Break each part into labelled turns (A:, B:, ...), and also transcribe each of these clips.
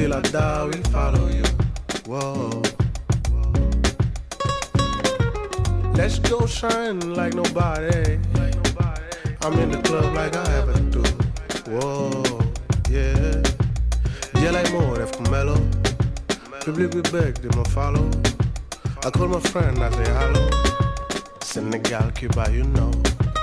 A: till I die, we follow you. Whoa. Let's go shine like nobody. I'm in the club like I ever do. Whoa, yeah. Gel more F Mello. Public we beg, they me follow. I call my friend, I say hello. Senegal, Cuba, you know.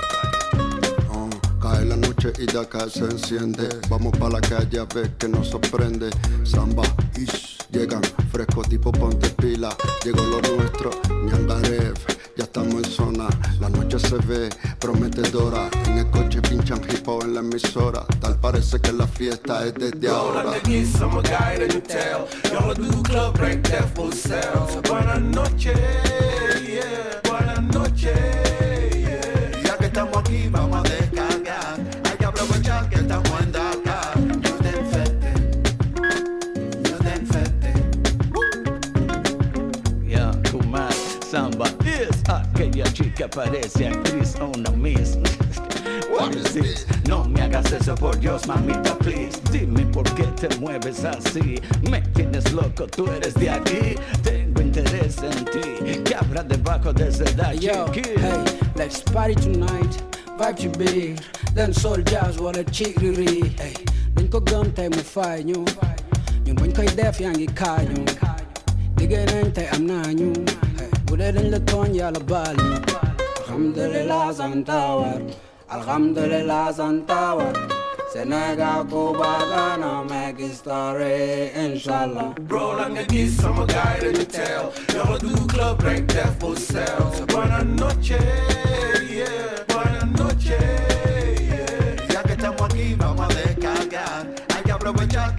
B: Cae la noche y de acá se enciende. Vamos pa' la calle a ver que nos sorprende. Samba, ish, llegan fresco tipo ponte pila. Llegó lo nuestro, Ñangarev. Ya estamos en zona, la noche se ve prometedora. En el coche pinchan hip hop en la emisora. Tal parece que la fiesta es desde ahora.
A: Roll on the geese, I'm a guy that you tell. Y'all do club break death for sale. Buenas noches, yeah. Buenas noches, yeah.
B: Ya que estamos aquí vamos a descargar. Hay que aprovechar que estamos en Dakar. Yo te enfete, yo te enfete.
C: Ya, Kumar, Samba es aquella chica parece actriz o una miss. What is this? No me hagas eso por Dios, mamita, please. Dime por qué te mueves así. Me tienes loco, tú eres de aquí. Tengo interés en ti. ¿Qué habrá debajo de ese
D: Yo, hey, let's party tonight. Vibe to be. Then soul jazz, what a chiriri. Hey, then ko gum tay mo fay ñu. Ñun buñ koy def yaa ngi kaay ñu. Liggéey nañ tey am naa ñu. Hey, bu dee dañ la tooñ yàlla baal ñu. Alhamdulillah santawar. Alhamdulillah santawar. Senegal, Cuba, Ghana, make history, inshallah.
A: Roll on the geese, I'm a guy that you tell. Y'all do club break death for sale. Buenas noches, yeah. Buenas noches, yeah.
B: Ya que estamos aquí vamos a descargar. Hay que aprovechar